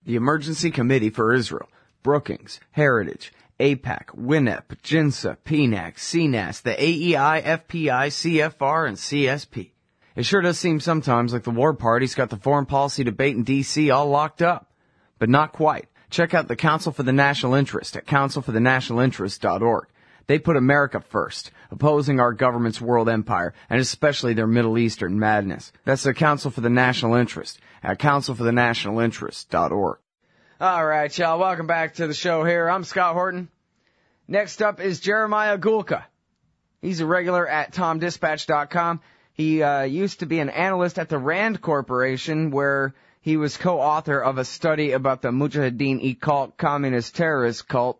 The Emergency Committee for Israel, Brookings, Heritage, AIPAC, WINEP, JINSA, PNAC, CNAS, the AEI, FPI, CFR, and CSP. It sure does seem sometimes like the war party's got the foreign policy debate in D.C. all locked up. But not quite. Check out the Council for the National Interest at councilforthenationalinterest.org. They put America first, opposing our government's world empire, and especially their Middle Eastern madness. That's the Council for the National Interest at councilforthenationalinterest.org. All right, y'all, welcome back to the show here. I'm Scott Horton. Next up is Jeremiah Gulka. He's a regular at TomDispatch.com. He used to be an analyst at the Rand Corporation, where he was co-author of a study about the Mujahideen-e-cult communist terrorist cult,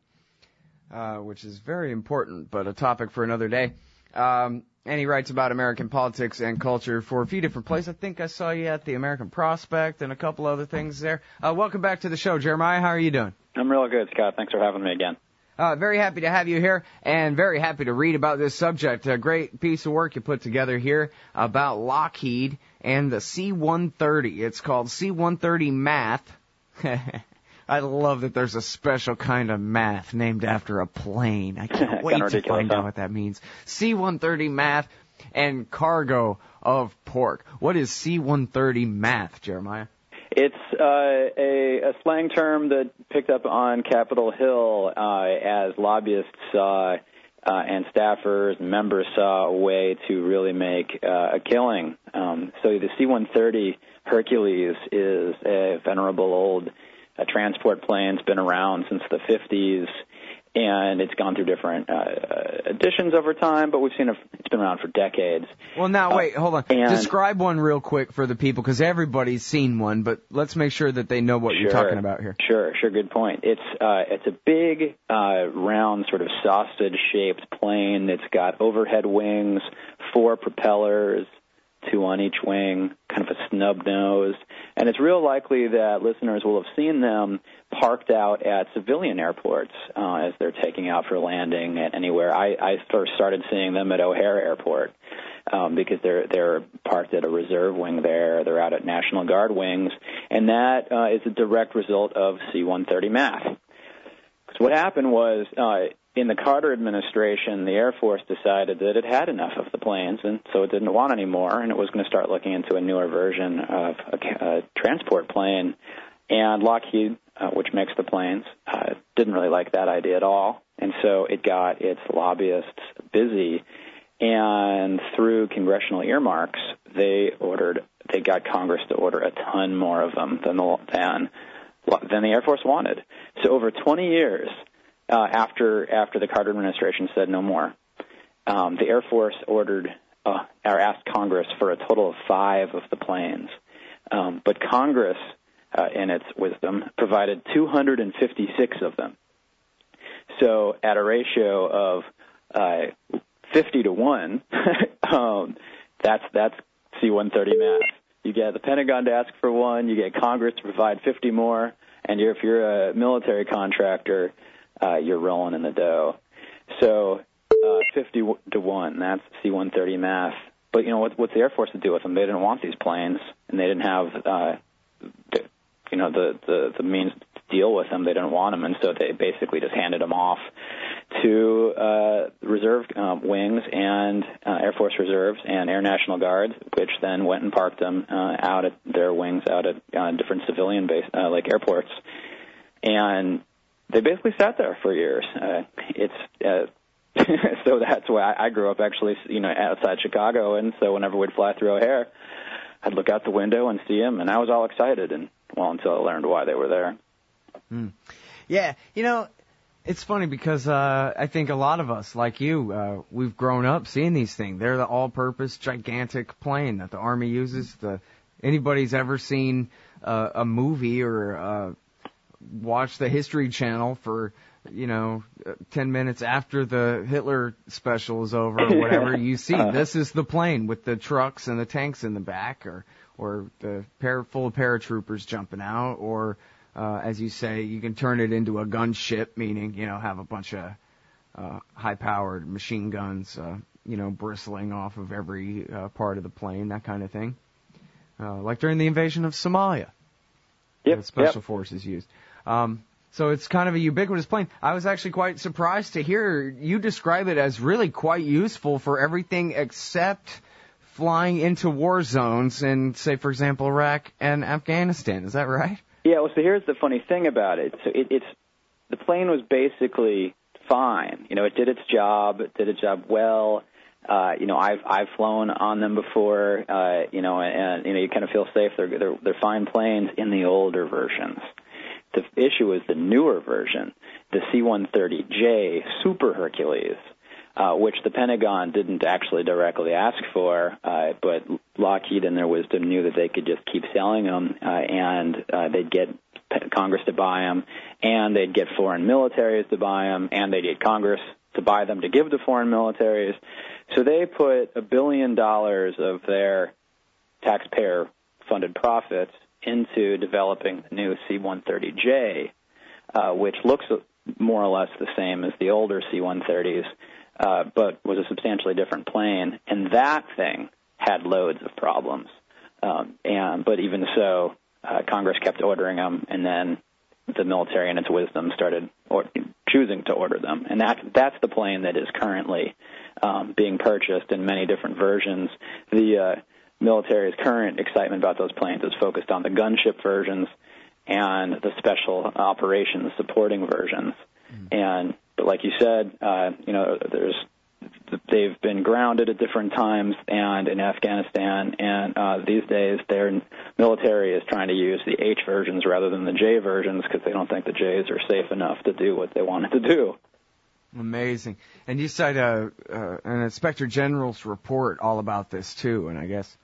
which is very important, but a topic for another day. And he writes about American politics and culture for a few different places. I think I saw you at the American Prospect and a couple other things there. Welcome back to the show, Jeremiah. How are you doing? I'm real good, Scott. Thanks for having me again. Very happy to have you here, and very happy to read about this subject. A great piece of work you put together here about Lockheed and the C-130. It's called C-130 Math. I love that there's a special kind of math named after a plane. I can't wait to find out what that means. C-130 Math and cargo of pork. What is C-130 Math, Jeremiah? It's a slang term that picked up on Capitol Hill as lobbyists and staffers and members saw a way to really make a killing. So the C-130 Hercules is a venerable old transport plane. It's been around since the 50s, and it's gone through different additions over time, but we've seen it's been around for decades. Well, now, wait, hold on. Describe one real quick for the people, because everybody's seen one, but let's make sure that they know what you're talking about here. Sure, good point. It's a big, round, sort of sausage-shaped plane. It's got overhead wings, 4 propellers, 2 on each wing, kind of a snub nose. And it's real likely that listeners will have seen them parked out at civilian airports as they're taking out for landing at anywhere. I first started seeing them at O'Hare Airport because they're parked at a reserve wing there. They're out at National Guard wings. And that is a direct result of C-130 Math. Because what happened was in the Carter administration, the Air Force decided that it had enough of the planes, and so it didn't want any more, and it was going to start looking into a newer version of a transport plane. And Lockheed, which makes the planes, didn't really like that idea at all, and so it got its lobbyists busy, and through congressional earmarks, they got Congress to order a ton more of them than the Air Force wanted. So over 20 years, after the Carter administration said no more, the Air Force asked Congress for a total of 5 of the planes. But Congress, in its wisdom, provided 256 of them. So at a ratio of 50 to 1, that's C-130 math. You get the Pentagon to ask for 1, you get Congress to provide 50 more, and if you're a military contractor, you're rolling in the dough. So 50 to 1, that's C-130 math. But, what's the Air Force to do with them? They didn't want these planes, and they didn't have, the means to deal with them. They didn't want them, and so they basically just handed them off to reserve wings and Air Force reserves and Air National Guards, which then went and parked them out at their wings out at different civilian base, like airports. And they basically sat there for years. So that's why I grew up actually, outside Chicago, and so whenever we'd fly through O'Hare, I'd look out the window and see them, and I was all excited, until I learned why they were there. Yeah, it's funny because I think a lot of us, like you, we've grown up seeing these things. They're the all-purpose gigantic plane that the Army uses. Anybody's ever seen a movie or watch the History Channel for 10 minutes after the Hitler special is over or whatever, you see this is the plane with the trucks and the tanks in the back, or the full of paratroopers jumping out, or as you say, you can turn it into a gunship, meaning have a bunch of high-powered machine guns, bristling off of every part of the plane, that kind of thing, like during the invasion of Somalia. Yep. Special Forces used. So it's kind of a ubiquitous plane. I was actually quite surprised to hear you describe it as really quite useful for everything except flying into war zones in, say, for example, Iraq and Afghanistan. Is that right? Yeah, well, so here's the funny thing about it. So the plane was basically fine. It did its job. It did its job well. I've flown on them before. And you kind of feel safe. They're fine planes in the older versions. The issue is the newer version, the C-130J Super Hercules, which the Pentagon didn't actually directly ask for, but Lockheed in their wisdom knew that they could just keep selling them, and they'd get Congress to buy them, and they'd get foreign militaries to buy them, and they'd get Congress to buy them to give to foreign militaries. So they put $1 billion of their taxpayer-funded profits into developing the new C-130J, which looks more or less the same as the older C-130s, but was a substantially different plane. And that thing had loads of problems. But even so, Congress kept ordering them, and then the military, in its wisdom, started choosing to order them. And that's the plane that is currently being purchased in many different versions. The military's current excitement about those planes is focused on the gunship versions and the special operations supporting versions. But like you said, they've been grounded at different times and in Afghanistan, and these days their military is trying to use the H versions rather than the J versions because they don't think the Js are safe enough to do what they wanted to do. Amazing. And you cite an Inspector General's report all about this too, and I guess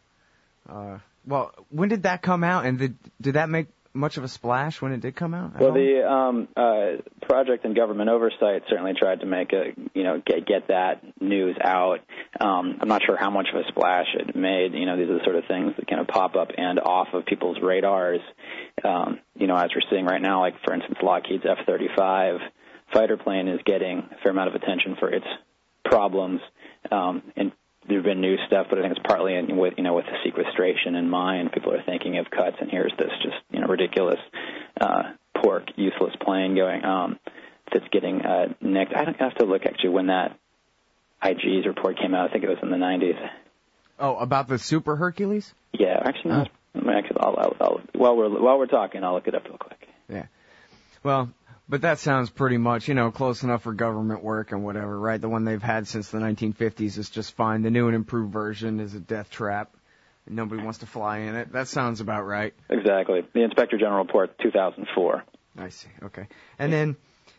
when did that come out, and did that make much of a splash when it did come out? Well, the Project and Government Oversight certainly tried to make get that news out. I'm not sure how much of a splash it made. These are the sort of things that kind of pop up and off of people's radars. As we're seeing right now, like for instance, Lockheed's F-35 fighter plane is getting a fair amount of attention for its problems, and there's been new stuff, but I think it's partly with the sequestration in mind. People are thinking of cuts, and here's this just ridiculous, poor, useless plane going that's getting nicked. I don't have to look actually when that IG's report came out. I think it was in the 90s. Oh, about the Super Hercules? Yeah, actually, no. I'll while we're talking, I'll look it up real quick. Yeah. Well, but that sounds pretty much, close enough for government work and whatever, right? The one they've had since the 1950s is just fine. The new and improved version is a death trap. Nobody wants to fly in it. That sounds about right. Exactly. The Inspector General report, 2004. I see. Okay. And then,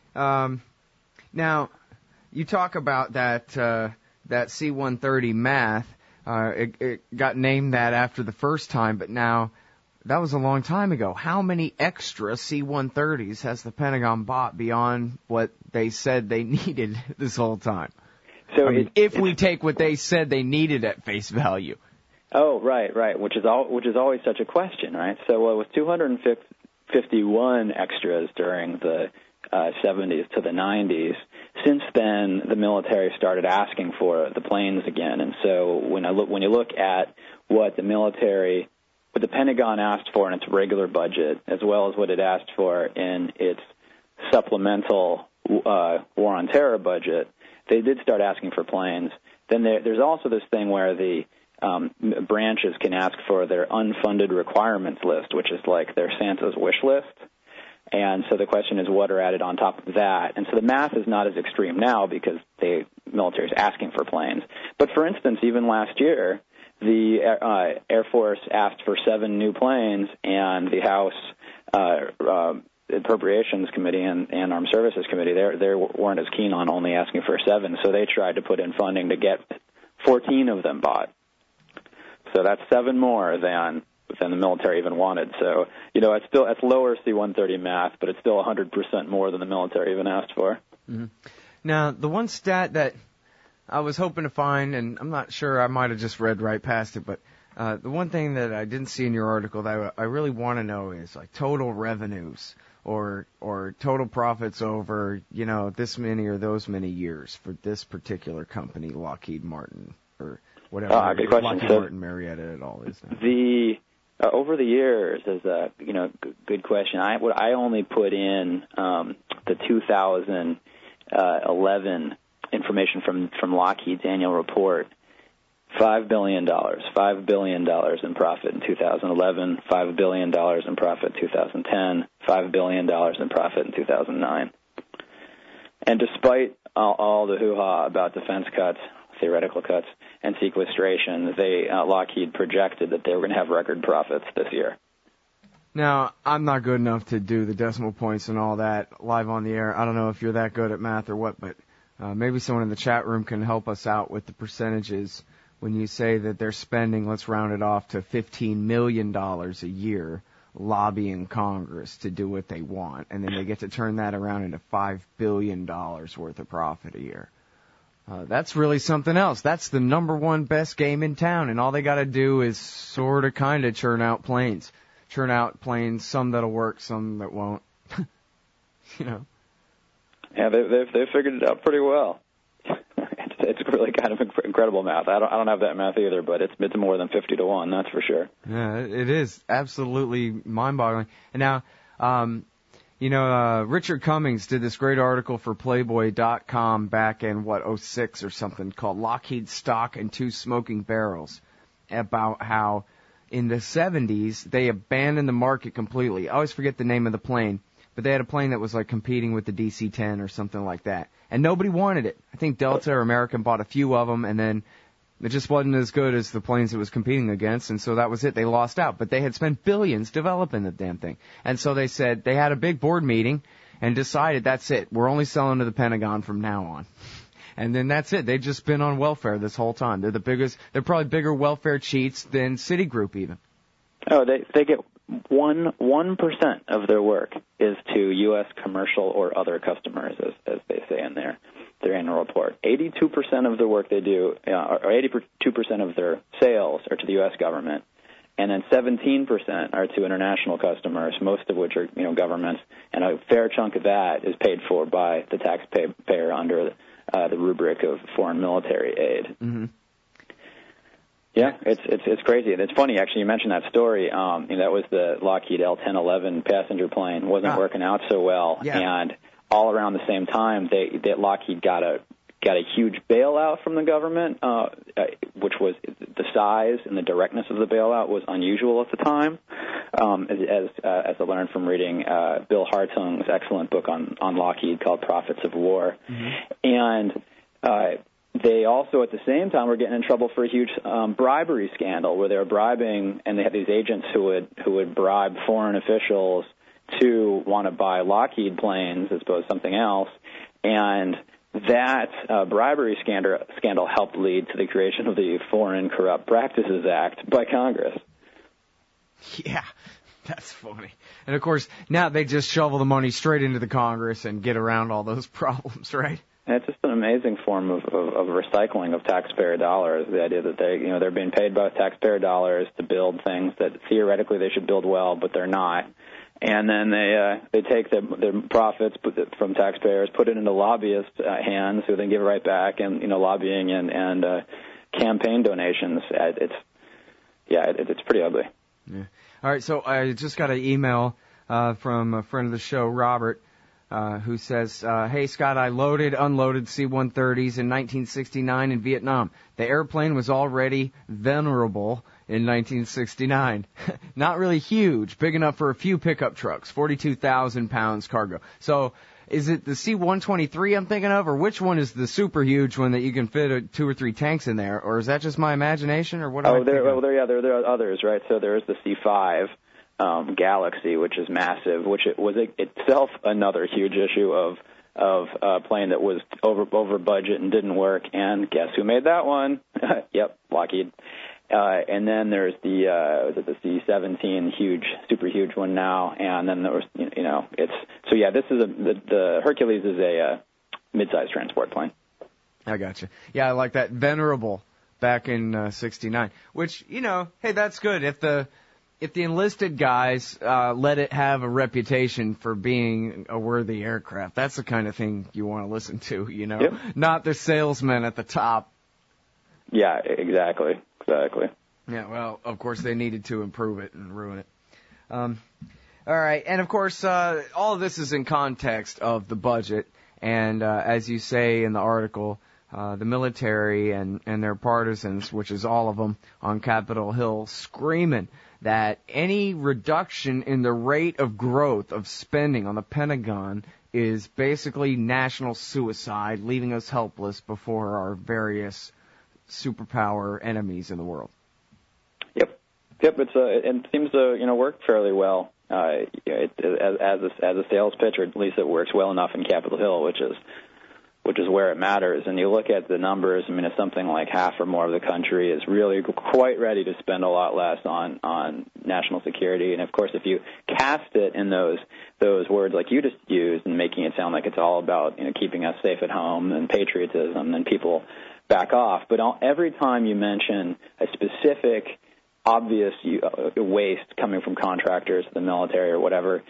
now, you talk about that C-130 math. It got named that after the first time, but now that was a long time ago. How many extra C-130s has the Pentagon bought beyond what they said they needed this whole time? So if we take what they said they needed at face value. Oh, right, which is always such a question, right? So it was 251 extras during the 70s to the 90s. Since then, the military started asking for the planes again, and so when you look at what the Pentagon asked for in its regular budget, as well as what it asked for in its supplemental War on Terror budget, they did start asking for planes. Then there's also this thing where the branches can ask for their unfunded requirements list, which is like their Santa's wish list. And so the question is what are added on top of that. And so the math is not as extreme now because the military is asking for planes. But for instance, even last year, the Air Force asked for 7 new planes, and the House Appropriations Committee and Armed Services Committee, they weren't as keen on only asking for 7, so they tried to put in funding to get 14 of them bought. So that's 7 more than the military even wanted. So, it's lower C-130 math, but it's still 100% more than the military even asked for. Mm-hmm. Now, the one stat that I was hoping to find, and I'm not sure, I might have just read right past it, but the one thing that I didn't see in your article that I really want to know is like total revenues or total profits over, this many or those many years for this particular company, Lockheed Martin, or whatever good question. Lockheed Martin Marietta et al. is now. Over the years, as a good question. I only put in the 2011 information from Lockheed's annual report. $5 billion in profit in 2011, $5 billion in profit in 2010, $5 billion in profit in 2009. And despite all the hoo-ha about defense cuts, theoretical cuts, and sequestration, Lockheed projected that they were going to have record profits this year. Now, I'm not good enough to do the decimal points and all that live on the air. I don't know if you're that good at math or what, but maybe someone in the chat room can help us out with the percentages when you say that they're spending, let's round it off to $15 million a year lobbying Congress to do what they want, and then they get to turn that around into $5 billion worth of profit a year. That's really something else. That's the number one best game in town, and all they got to do is sort of kind of churn out planes, some that'll work, some that won't. Yeah, they've figured it out pretty well. It's really kind of incredible math. I don't have that math either, but it's more than 50 to 1, that's for sure. Yeah, it is absolutely mind-boggling. And now, Richard Cummings did this great article for Playboy.com back in, 06 or something, called Lockheed Stock and Two Smoking Barrels, about how in the 70s they abandoned the market completely. I always forget the name of the plane, but they had a plane that was like competing with the DC-10 or something like that. And nobody wanted it. I think Delta or American bought a few of them, and then it just wasn't as good as the planes it was competing against, and so that was it. They lost out. But they had spent billions developing the damn thing. And so they said, they had a big board meeting and decided, that's it. We're only selling to the Pentagon from now on. And then that's it. They've just been on welfare this whole time. They're probably bigger welfare cheats than Citigroup even. Oh, they get 1% of their work is to U.S. commercial or other customers, as they say in their annual report. 82% of the work they do, or 82% of their sales are to the U.S. government, and then 17% are to international customers, most of which are governments, and a fair chunk of that is paid for by the taxpayer under the rubric of foreign military aid. Mm-hmm. Yeah, it's crazy. And it's funny, actually, you mentioned that story. That was the Lockheed L-1011 passenger plane. Wasn't working out so well. Yeah. And all around the same time, Lockheed got a huge bailout from the government, which was the size and the directness of the bailout was unusual at the time, as I learned from reading Bill Hartung's excellent book on Lockheed called Profits of War. Mm-hmm. And they also, at the same time, were getting in trouble for a huge bribery scandal where they were bribing, and they had these agents who would bribe foreign officials to want to buy Lockheed planes as opposed to something else. And that bribery scandal helped lead to the creation of the Foreign Corrupt Practices Act by Congress. Yeah, that's funny. And, of course, now they just shovel the money straight into the Congress and get around all those problems, right? And it's just an amazing form of recycling of taxpayer dollars. The idea that they're being paid by taxpayer dollars to build things that theoretically they should build well, but they're not. And then they take the profits from taxpayers, put it into lobbyists' hands, who then give it right back, and lobbying and campaign donations. It's pretty ugly. Yeah. All right. So I just got an email from a friend of the show, Robert, who says, hey, Scott, I unloaded C-130s in 1969 in Vietnam. The airplane was already venerable in 1969. Not really huge, big enough for a few pickup trucks, 42,000 pounds cargo. So is it the C-123 I'm thinking of, or which one is the super huge one that you can fit 2 or 3 tanks in there, or is that just my imagination, or what? There are others, right? So there is the C-5. Galaxy, which is massive, which it was itself another huge issue of a plane that was over budget and didn't work. And guess who made that one? Yep, Lockheed. And then there's the C-17, super huge one now. And then there was this is the Hercules is a mid-sized transport plane. I gotcha. Yeah, I like that. Venerable back in 69, which hey, that's good if the enlisted guys let it have a reputation for being a worthy aircraft. That's the kind of thing you want to listen to, Yep. Not the salesman at the top. Yeah, exactly. Yeah, well, of course they needed to improve it and ruin it. All right, and of course, all of this is in context of the budget, and as you say in the article, the military and their partisans, which is all of them, on Capitol Hill, screaming that any reduction in the rate of growth of spending on the Pentagon is basically national suicide, leaving us helpless before our various superpower enemies in the world. Yep. It seems to work fairly well. As a sales pitch, or at least it works well enough in Capitol Hill, which is where it matters. And you look at the numbers. I mean, it's something like half or more of the country is really quite ready to spend a lot less on national security. And of course, if you cast it in those words like you just used, and making it sound like it's all about keeping us safe at home and patriotism, then people back off. But every time you mention a specific obvious waste coming from contractors, the military, or whatever,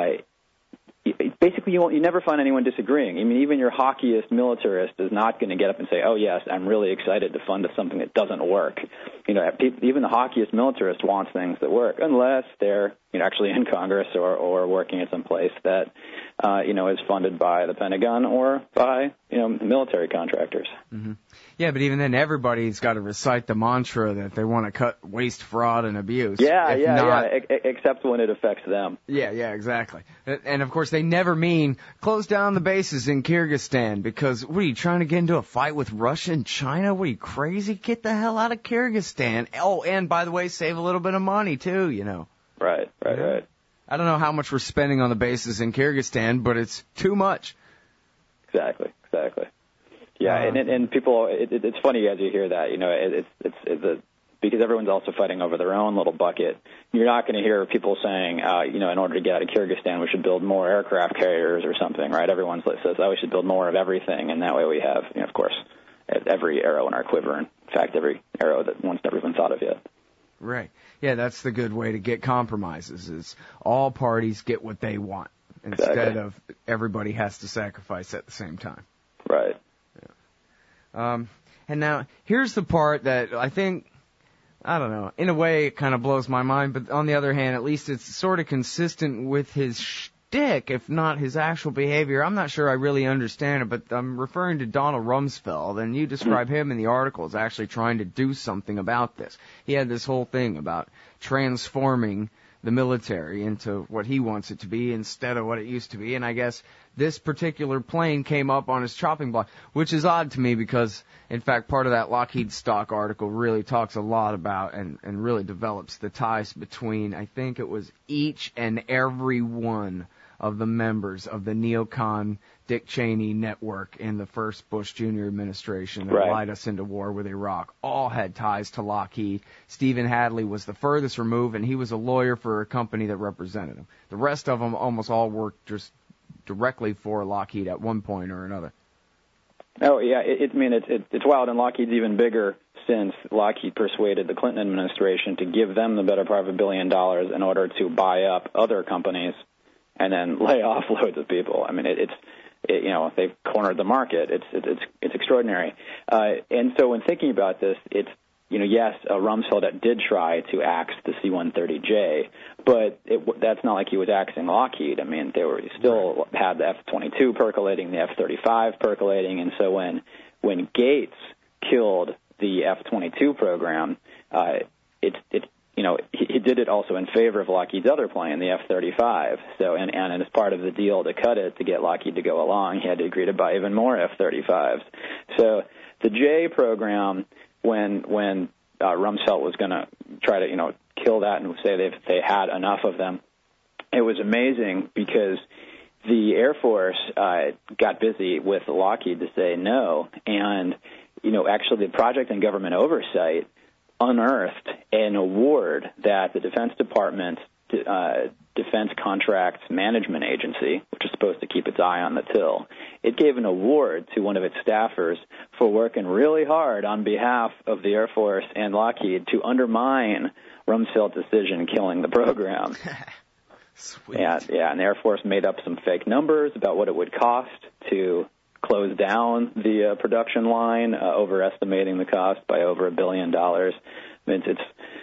basically you never find anyone disagreeing. I mean, even your hockiest militarist is not going to get up and say, "Oh yes, I'm really excited to fund something that doesn't work." Even the hockiest militarist wants things that work, unless they're actually in Congress or working at some place that is funded by the Pentagon or by military contractors. Mm-hmm. Yeah, but even then, everybody's got to recite the mantra that they want to cut waste, fraud, and abuse. Yeah. Except when it affects them. Yeah, exactly. And of course, they never mean close down the bases in Kyrgyzstan because what are you trying to get into a fight with Russia and China? What are you crazy? Get the hell out of Kyrgyzstan. Oh, and by the way, save a little bit of money too. Right. I don't know how much we're spending on the bases in Kyrgyzstan, but it's too much. Exactly. Yeah, and people, it's funny as you hear that, it's because everyone's also fighting over their own little bucket. You're not going to hear people saying, in order to get out of Kyrgyzstan, we should build more aircraft carriers or something, right? Everyone says, we should build more of everything, and that way we have, of course, every arrow in our quiver. In fact, every arrow that one's never been thought of yet. Right. Yeah, that's the good way to get compromises, is all parties get what they want instead of everybody has to sacrifice at the same time. Right. Yeah. And now, here's the part that I think, I don't know, in a way it kind of blows my mind, but on the other hand, at least it's sort of consistent with his shtick, if not his actual behavior. I'm not sure I really understand it, but I'm referring to Donald Rumsfeld, and you describe him in the article as actually trying to do something about this. He had this whole thing about transforming the military into what he wants it to be instead of what it used to be, and I guess this particular plane came up on his chopping block, which is odd to me because, in fact, part of that Lockheed stock article really talks a lot about and really develops the ties between, I think it was each and every one of the members of the neocon Dick Cheney network in the first Bush Jr. administration that lied us into war with Iraq, all had ties to Lockheed. Stephen Hadley was the furthest removed, and he was a lawyer for a company that represented him. The rest of them almost all worked just directly for Lockheed at one point or another. Oh, yeah. It's wild, and Lockheed's even bigger since Lockheed persuaded the Clinton administration to give them the better part of $1 billion in order to buy up other companies and then lay off loads of people. I mean, they've cornered the market. It's extraordinary. And so when thinking about this, it's, yes, Rumsfeld did try to axe the C-130J, but that's not like he was axing Lockheed. I mean, they still had the F-22 percolating, the F-35 percolating, and so when Gates killed the F-22 program, he did it also in favor of Lockheed's other plane, the F-35. So, and as part of the deal to cut it, to get Lockheed to go along, he had to agree to buy even more F-35s. So the J program, when Rumsfeld was going to try to, kill that and say they had enough of them, it was amazing because the Air Force got busy with Lockheed to say no. And, actually the Project and Government Oversight unearthed an award that the Defense Department's Defense Contracts Management Agency, which is supposed to keep its eye on the till, it gave an award to one of its staffers for working really hard on behalf of the Air Force and Lockheed to undermine Rumsfeld's decision killing the program. Sweet. And the Air Force made up some fake numbers about what it would cost to close down the production line, overestimating the cost by over $1 billion.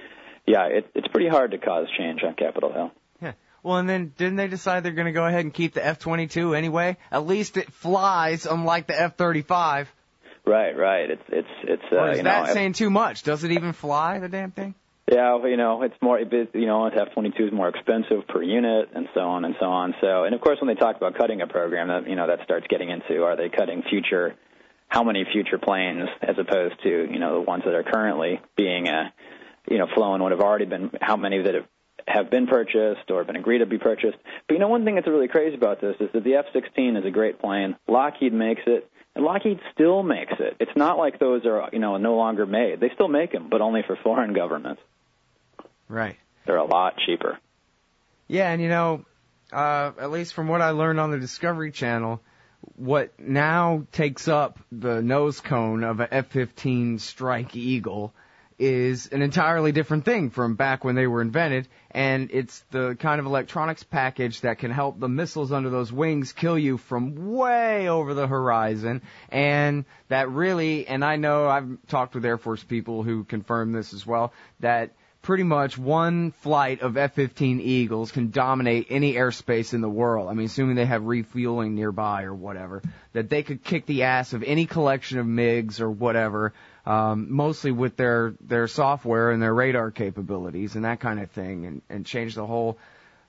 Yeah, it's pretty hard to cause change on Capitol Hill. Yeah. Well, and then didn't they decide they're going to go ahead and keep the F-22 anyway? At least it flies, unlike the F-35. Right. Or is that saying too much? Does it even fly, the damn thing? Yeah, it's more, F-22 is more expensive per unit, and so on and so on. So, and of course, when they talk about cutting a program, that starts getting into, are they cutting how many future planes, as opposed to, the ones that are currently being, flown would have already been, how many that have been purchased or been agreed to be purchased. But, one thing that's really crazy about this is that the F-16 is a great plane. Lockheed makes it. And Lockheed still makes it. It's not like those are, no longer made. They still make them, but only for foreign governments. Right. They're a lot cheaper. Yeah, and at least from what I learned on the Discovery Channel, what now takes up the nose cone of an F-15 Strike Eagle is an entirely different thing from back when they were invented, and it's the kind of electronics package that can help the missiles under those wings kill you from way over the horizon, and that really, and I know I've talked with Air Force people who confirm this as well, that pretty much one flight of F-15 Eagles can dominate any airspace in the world. I mean, assuming they have refueling nearby or whatever, that they could kick the ass of any collection of MiGs or whatever, mostly with their software and their radar capabilities and that kind of thing, and change the whole,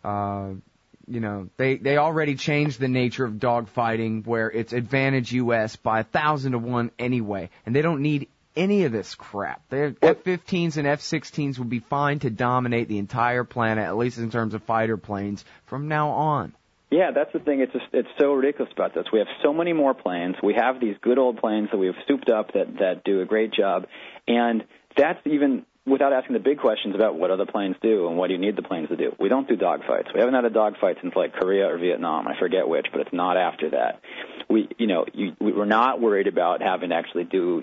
they already changed the nature of dogfighting where it's advantage U.S. by 1,000 to 1 anyway, and they don't need any of this crap. F-15s and F-16s will be fine to dominate the entire planet, at least in terms of fighter planes, from now on. Yeah, that's the thing. It's so ridiculous about this. We have so many more planes. We have these good old planes that we have souped up that do a great job, and that's even without asking the big questions about what other planes do and what do you need the planes to do. We don't do dogfights. We haven't had a dogfight since like Korea or Vietnam. I forget which, but it's not after that. We're not worried about having to actually do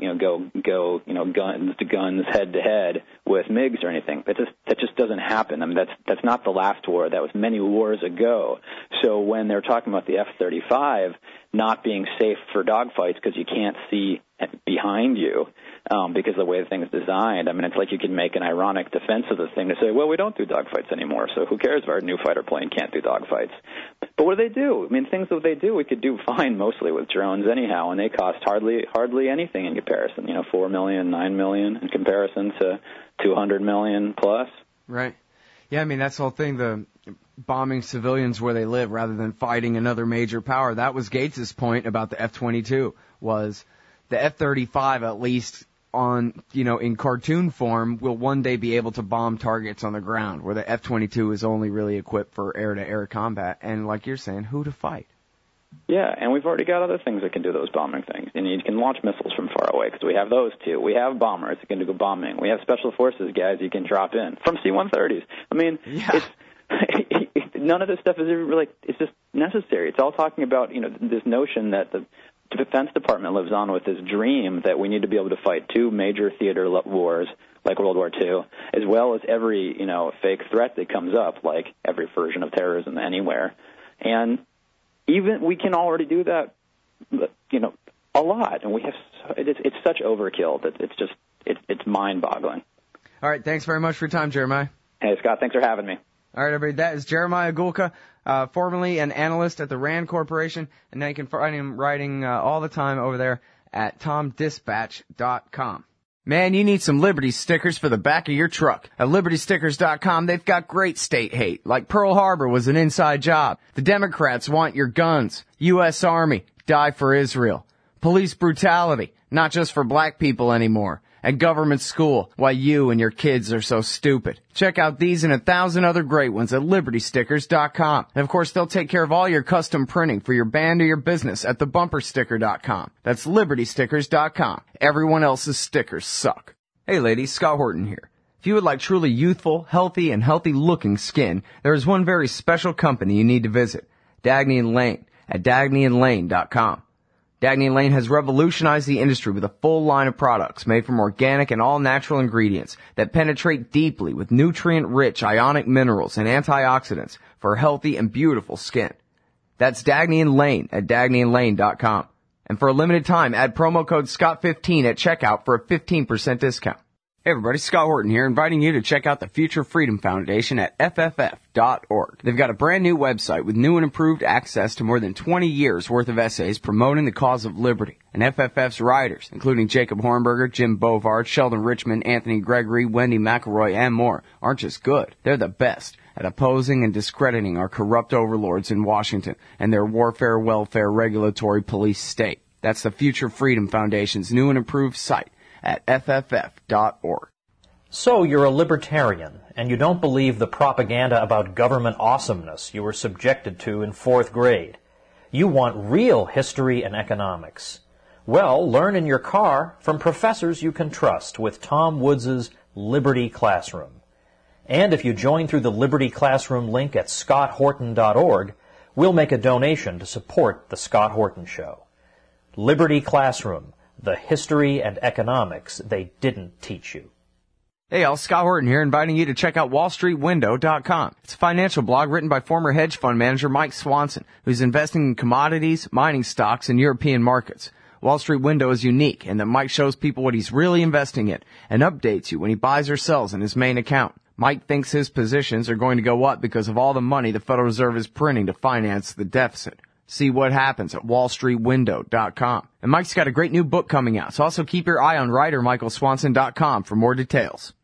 guns to guns head to head with MiGs or anything. That just doesn't happen. I mean, that's not the last war. That was many wars ago. So when they're talking about the F-35 not being safe for dogfights because you can't see behind you because of the way the thing is designed, I mean, it's like you can make an ironic defense of the thing to say, well, we don't do dogfights anymore, so who cares if our new fighter plane can't do dogfights? But what do they do? I mean, things that they do we could do fine mostly with drones anyhow, and they cost hardly anything in comparison. $4 million, $9 million in comparison to $200 million plus. Right. Yeah, I mean, that's the whole thing, the bombing civilians where they live rather than fighting another major power. That was Gates' point about the F-22, was the F-35, at least on, in cartoon form, will one day be able to bomb targets on the ground, where the F-22 is only really equipped for air-to-air combat. And like you're saying, who to fight? Yeah, and we've already got other things that can do those bombing things. And you can launch missiles from far away, because we have those too. We have bombers that can do bombing. We have special forces guys you can drop in from C-130s. I mean, none of this stuff is really, it's just necessary. It's all talking about, this notion that the Defense Department lives on with this dream that we need to be able to fight two major theater wars like World War II, as well as every, fake threat that comes up, like every version of terrorism anywhere. And even we can already do that, a lot. And we have, it's such overkill that it's mind-boggling. All right. Thanks very much for your time, Jeremiah. Hey, Scott. Thanks for having me. All right, everybody. That is Jeremiah Gulka, formerly an analyst at the RAND Corporation, and now you can find him writing all the time over there at TomDispatch.com. Man, you need some Liberty stickers for the back of your truck. At LibertyStickers.com, they've got great state hate, like Pearl Harbor was an inside job. The Democrats want your guns. U.S. Army, die for Israel. Police brutality, not just for black people anymore. And government school, why you and your kids are so stupid. Check out these and 1,000 other great ones at LibertyStickers.com. And of course, they'll take care of all your custom printing for your band or your business at TheBumperSticker.com. That's LibertyStickers.com. Everyone else's stickers suck. Hey ladies, Scott Horton here. If you would like truly youthful, healthy, and healthy-looking skin, there is one very special company you need to visit. Dagny & Lane at DagnyandLane.com. Dagny & Lane has revolutionized the industry with a full line of products made from organic and all-natural ingredients that penetrate deeply with nutrient-rich ionic minerals and antioxidants for healthy and beautiful skin. That's Dagny & Lane at DagnyandLane.com. And for a limited time, add promo code SCOTT15 at checkout for a 15% discount. Hey everybody, Scott Horton here, inviting you to check out the Future Freedom Foundation at FFF.org. They've got a brand new website with new and improved access to more than 20 years worth of essays promoting the cause of liberty. And FFF's writers, including Jacob Hornberger, Jim Bovard, Sheldon Richman, Anthony Gregory, Wendy McElroy, and more, aren't just good. They're the best at opposing and discrediting our corrupt overlords in Washington and their warfare, welfare, regulatory police state. That's the Future Freedom Foundation's new and improved site at FFF.org. So you're a libertarian, and you don't believe the propaganda about government awesomeness you were subjected to in 4th grade. You want real history and economics. Well, learn in your car from professors you can trust with Tom Woods' Liberty Classroom. And if you join through the Liberty Classroom link at scotthorton.org, we'll make a donation to support The Scott Horton Show. Liberty Classroom, the history and economics they didn't teach you. Hey all, Scott Horton here, inviting you to check out WallStreetWindow.com. It's a financial blog written by former hedge fund manager Mike Swanson, who's investing in commodities, mining stocks, and European markets. Wall Street Window is unique in that Mike shows people what he's really investing in and updates you when he buys or sells in his main account. Mike thinks his positions are going to go up because of all the money the Federal Reserve is printing to finance the deficit. See what happens at WallStreetWindow.com. And Mike's got a great new book coming out, so also keep your eye on writer MichaelSwanson.com for more details.